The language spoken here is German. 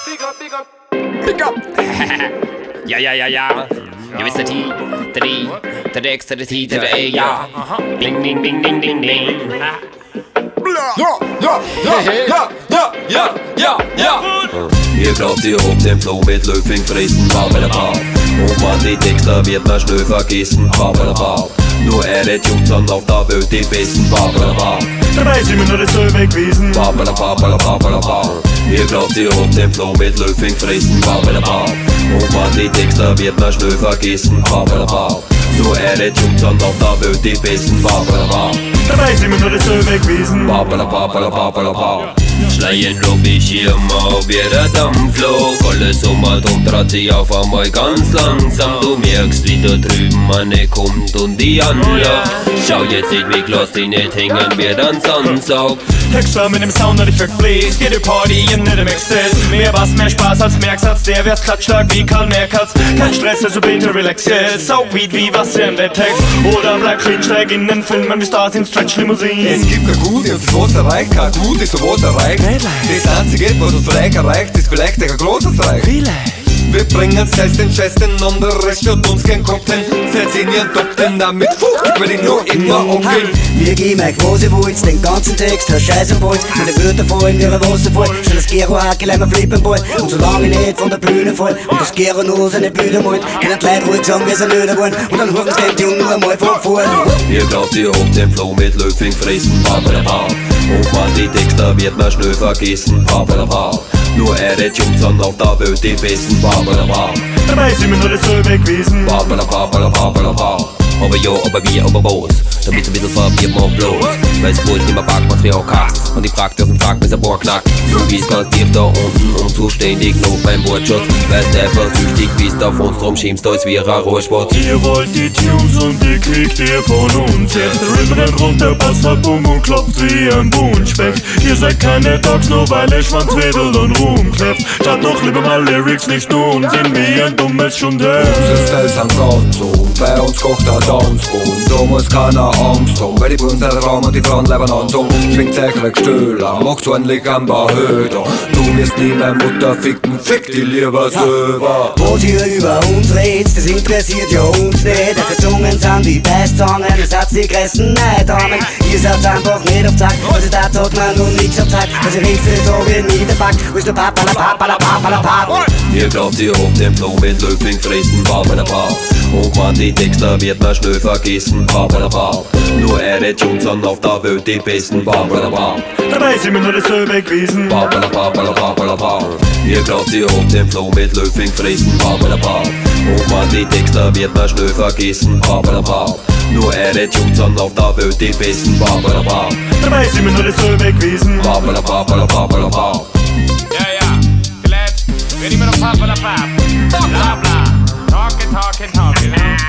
Big up. Ja. You wisst die, der X, der T, der A, ja. Ding, ding, ding, ding, ding, ding. Ja. Ihr glaubt, ihr habt den Flow mit Löffing fressen, babadabab. Und man die Texte wird man schnell vergessen, babadabab. Nur Jungs sind auf der Welt die besten, babadabab. Dabei sind wir nur dasselbe gewesen, babadabab. Ihr glaubt, ihr habt den Flow mit Löffing fressen, babadabab. Und man die Texte wird man schnell vergessen, babadabab. Nur Jungs sind auf der Welt die besten, babadabab. Dabei sind wir nur dasselbe gewesen, babadabab. Schleien lob ich hier mal wieder Dampflok. Alles drum dreht sich auf einmal ganz langsam. Du merkst, wie da drüben eine kommt und die anlockt. Schau jetzt nicht weg, lass dich nicht hängen, wer dann Sandsaug. Texter mit dem Sound, der dich wegbläst. Jede Party in dem Exzess. Mehr was, mehr Spaß als Merksatz. Der wär's klatschstark wie Karl Merkatz. Kein Stress, also bitte relax jetzt. Saugweed wie Wasser in der Text. Oder bleib clean, steig in den Filmen wie Stars in Stretch-Limousinen. Es gibt kein Gute und das was erreicht, kein Gute ist so was erreicht. Das einzige, was uns vielleicht erreicht, ist vielleicht ein großes Reich. Wir bringen selbst den Chesten und der Rest wird uns kein Cocktail. Verziehen ihren Doktor damit Fucht, will ich nur immer umgehen. Wir geben euch große Wurz, den ganzen Text, der Scheiß im Bolz. Und die Wörter fallen wie ein Wasserfall. Schon das Gero hat gleich flippen bald. Und solange ich nicht von der Bühne fall und das Gero nur seine Bühne malt, können die Leute ruhig sagen, wir sind öder wollen. Und dann rufen sie den Jungen nur einmal von vorn. Ihr glaubt, ihr habt den Flow mit Löffing fressen, babadabab. Und man die Texte wird man schnell vergessen, babadabab. Nur Jungs sind auf der Welt die besten, babadabab. Dabei sind wir nur dasselbe gewesen, babadabab. Aber ja, aber wie, aber was? Damit ein bisschen verwirrt man bloß. Weil's wohl nicht mehr Backmaterial kannst. Und ich frag dich und frag, bis ein Bohr knackt. Du bist ganz tief da unten und zuständig noch beim Wortschutz. Weil's einfach süchtig bist auf uns, drum schimpfst als wie ein Rohrsport. Ihr wollt die Tunes und die kriegt ihr von uns. Jetzt Rim rennt runter, Bass hat Bumm und klopft wie ein Buntspeck. Ihr seid keine Dogs, nur weil ihr Schwanz wedelt und rumkleppt. Schaut doch lieber mal Lyrics, nicht nur Unsinn wie ein dummes Schundell. Unsere Styles sind ganz so, bei uns kocht der Tanzboden. Da muss keiner Angst haben, weil die Buben sind Raum und die Frauen bleiben anzogen. Schwingt Zeichler Stöhler, macht's ordentlich am Bahöder. Du wirst nie meine Mutter ficken, fick die lieber selber. Was ihr über uns redet, das interessiert ja uns nicht. Eure Zungen sind wie Beißzangen, ihr seid die größten Neidamen. Ihr seid einfach nicht auf Takt, was ihr da sagt, man nun nichts auf Takt. Was ihr redet, so wie nie der Pack, wo ist der Papalapapalapapalapap. Ihr glaubt, ihr habt den Flow mit Löffing fressen, babadabab. Und man die Texte wird man schnell vergessen, babadabab. Nur Jungs sind auf der Welt die besten, babadabab. Dabei sind wir nur dasselbe gewesen, babadabab. Ihr glaubt, ihr habt den Flow mit Löffing fressen, babadabab. Und man die Texte wird man schnell vergessen, babadabab. Nur Jungs sind auf der Welt die besten, babadabab. Dabei sind wir nur dasselbe gewesen, babadabab. Ja, glad. Wer immer noch Papalapap. Bla bla. Talking, you know.